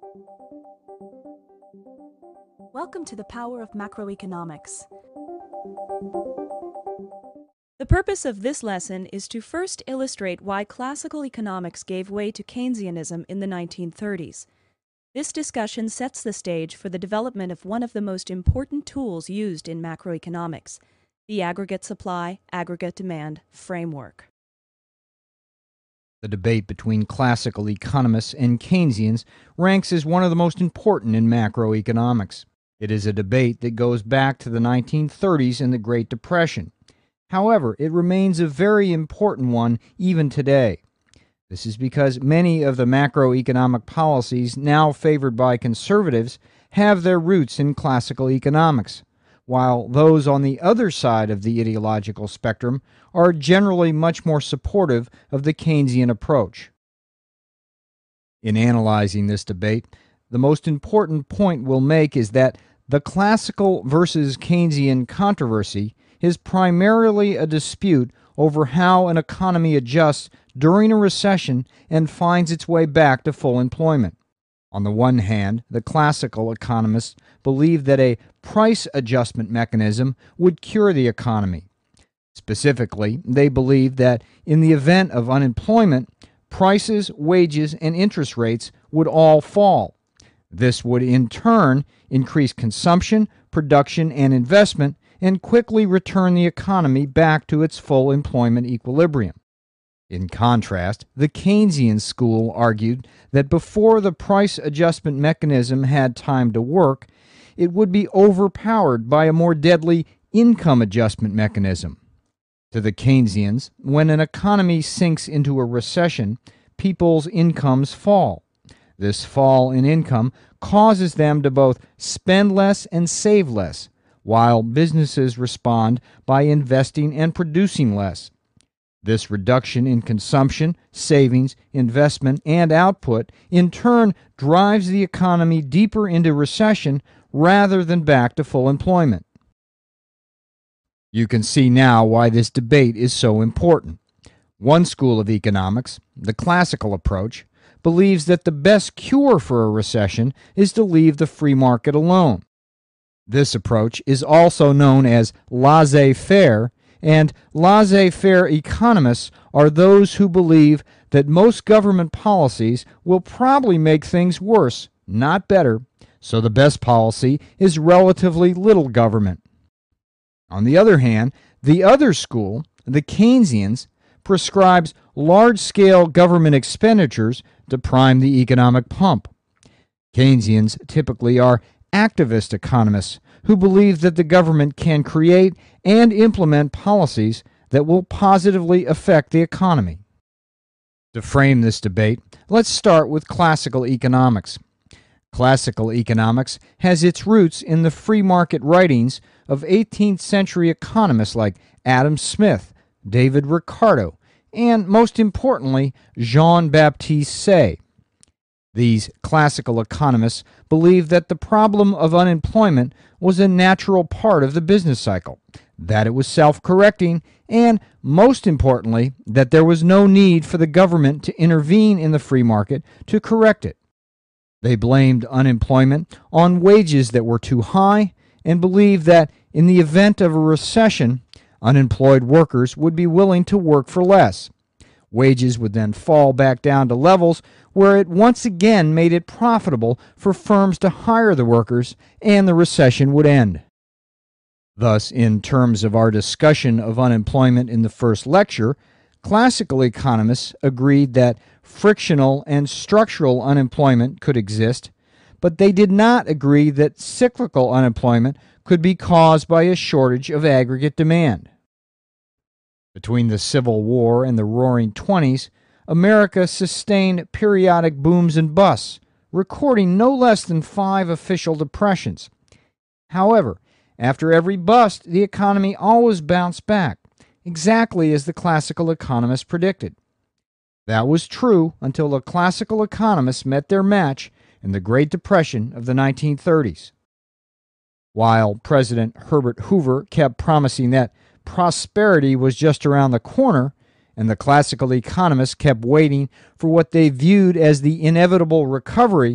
Welcome to the Power of Macroeconomics. The purpose of this lesson is to first illustrate why classical economics gave way to Keynesianism in the 1930s. This discussion sets the stage for the development of one of the most important tools used in macroeconomics, the aggregate supply, aggregate demand framework. The debate between classical economists and Keynesians ranks as one of the most important in macroeconomics. It is a debate that goes back to the 1930s and the Great Depression. However, it remains a very important one even today. This is because many of the macroeconomic policies now favored by conservatives have their roots in classical economics, while those on the other side of the ideological spectrum are generally much more supportive of the Keynesian approach. In analyzing this debate, the most important point we'll make is that the classical versus Keynesian controversy is primarily a dispute over how an economy adjusts during a recession and finds its way back to full employment. On the one hand, the classical economists believe that a price adjustment mechanism would cure the economy. Specifically, they believe that in the event of unemployment, prices, wages, and interest rates would all fall. This would in turn increase consumption, production, and investment, and quickly return the economy back to its full employment equilibrium. In contrast, the Keynesian school argued that before the price adjustment mechanism had time to work, it would be overpowered by a more deadly income adjustment mechanism. To the Keynesians, when an economy sinks into a recession, people's incomes fall. This fall in income causes them to both spend less and save less, while businesses respond by investing and producing less. This reduction in consumption, savings, investment, and output in turn drives the economy deeper into recession rather than back to full employment. You can see now why this debate is so important. One school of economics, the classical approach, believes that the best cure for a recession is to leave the free market alone. This approach is also known as laissez-faire, and laissez-faire economists are those who believe that most government policies will probably make things worse, not better, so the best policy is relatively little government. On the other hand, the other school, the Keynesians, prescribes large-scale government expenditures to prime the economic pump. Keynesians typically are activist economists who believe that the government can create and implement policies that will positively affect the economy. To frame this debate, let's start with classical economics. Classical economics has its roots in the free market writings of 18th century economists like Adam Smith, David Ricardo, and most importantly, Jean-Baptiste Say. These classical economists believed that the problem of unemployment was a natural part of the business cycle, that it was self-correcting, and, most importantly, that there was no need for the government to intervene in the free market to correct it. They blamed unemployment on wages that were too high and believed that in the event of a recession, unemployed workers would be willing to work for less. Wages would then fall back down to levels where it once again made it profitable for firms to hire the workers, and the recession would end. Thus, in terms of our discussion of unemployment in the first lecture, classical economists agreed that frictional and structural unemployment could exist, but they did not agree that cyclical unemployment could be caused by a shortage of aggregate demand. Between the Civil War and the Roaring '20s, America sustained periodic booms and busts, recording no less than 5 official depressions. However, after every bust, the economy always bounced back, exactly as the classical economists predicted. That was true until the classical economists met their match in the Great Depression of the 1930s. While President Herbert Hoover kept promising that prosperity was just around the corner, and the classical economists kept waiting for what they viewed as the inevitable recovery,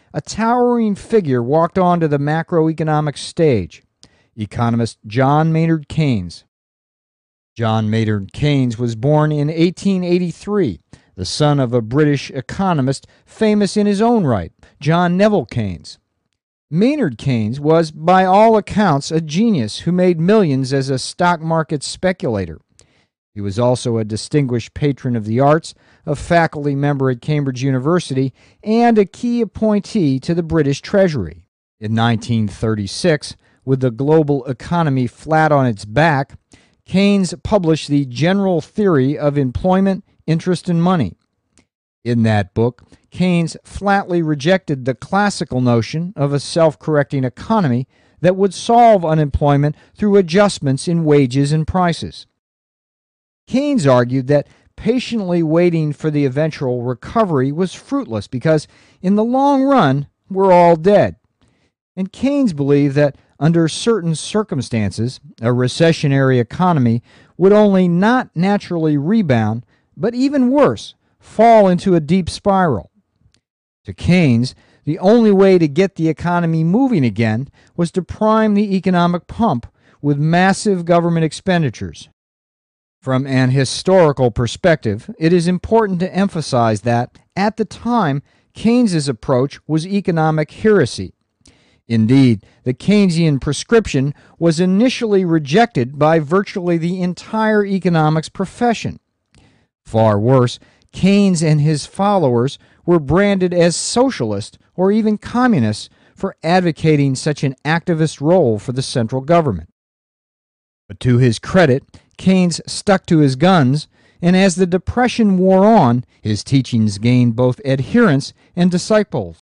a towering figure walked onto the macroeconomic stage: economist John Maynard Keynes. John Maynard Keynes was born in 1883, the son of a British economist famous in his own right, John Neville Keynes. Maynard Keynes was, by all accounts, a genius who made millions as a stock market speculator. He was also a distinguished patron of the arts, a faculty member at Cambridge University, and a key appointee to the British Treasury. In 1936, with the global economy flat on its back, Keynes published the General Theory of Employment, Interest, and Money. In that book, Keynes flatly rejected the classical notion of a self-correcting economy that would solve unemployment through adjustments in wages and prices. Keynes argued that patiently waiting for the eventual recovery was fruitless because, in the long run, we're all dead. And Keynes believed that under certain circumstances, a recessionary economy would only not naturally rebound, but even worse, fall into a deep spiral. To Keynes, the only way to get the economy moving again was to prime the economic pump with massive government expenditures. From an historical perspective, it is important to emphasize that, at the time, Keynes's approach was economic heresy. Indeed, the Keynesian prescription was initially rejected by virtually the entire economics profession. Far worse, Keynes and his followers were branded as socialist or even communists for advocating such an activist role for the central government. But to his credit, Keynes stuck to his guns, and as the Depression wore on, his teachings gained both adherents and disciples.